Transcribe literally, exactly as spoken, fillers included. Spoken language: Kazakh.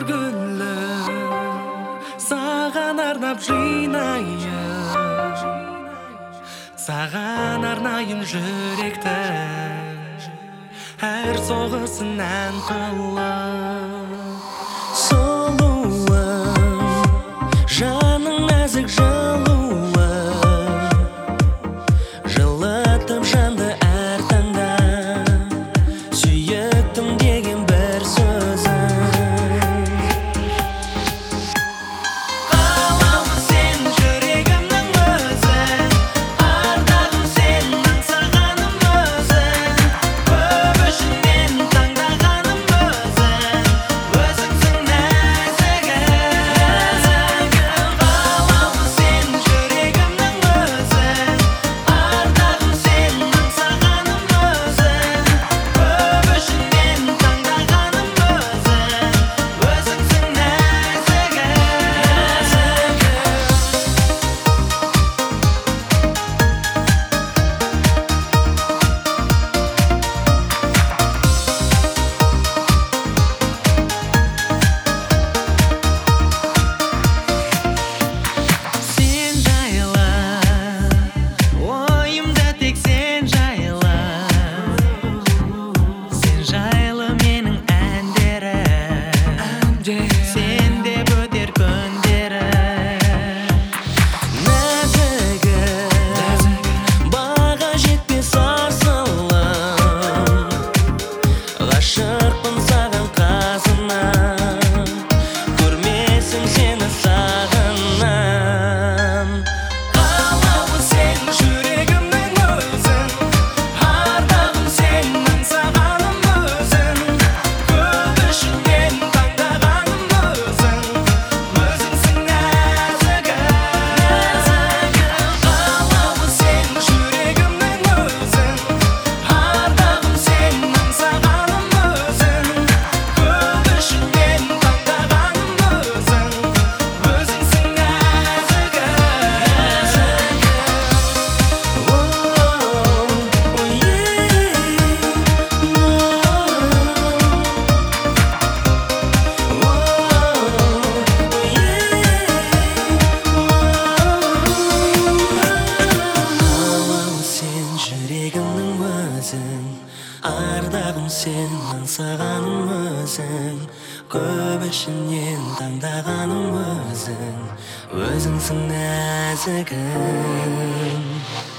гүлі саған арнап жинайын, саған арнайын жүректі әр соғысын ән қылып. Сұлуым, жаның нәзік жылуы, жылытып жанды әр таңда, сүйіктім деген бір сөзің. Қалауым сен жүрегімнің өзі, ардағым сен аңсағаным өзі, көп ішінен таңдағаным өзі, өзіңсің нәзігім. Қалауым сен жүрегімнің өзі, ардағым сен аңсағаным өзі, көп ішінен таңдағаным өзі, өзіңсің нәзігім. Сен жайлы, ойымда тек сен жайлы, сен жайлы менің әндерім, сен деп өтер күндерім. Нәзігім, баға жетпес асылым, ғашықпын саған қазынам, көрмесім сені сағынам. Қалауым сен жүрегімнің өзің, ардағым сен аңсағаным өзің, көп ішінен таңдағаным өзің, өзіңсің нәзігім. Қалауым сен жүрегімнің өзің, ардағым сен аңсағаным өзің, көп ішінен таңдағаным өзің, өзіңсің нәзігім. Қалауым сен жүрегімнің өзің, ардағым сен аңсағаным өзің, көп ішінен таңдағаным өзің, өзіңсің нәзігім.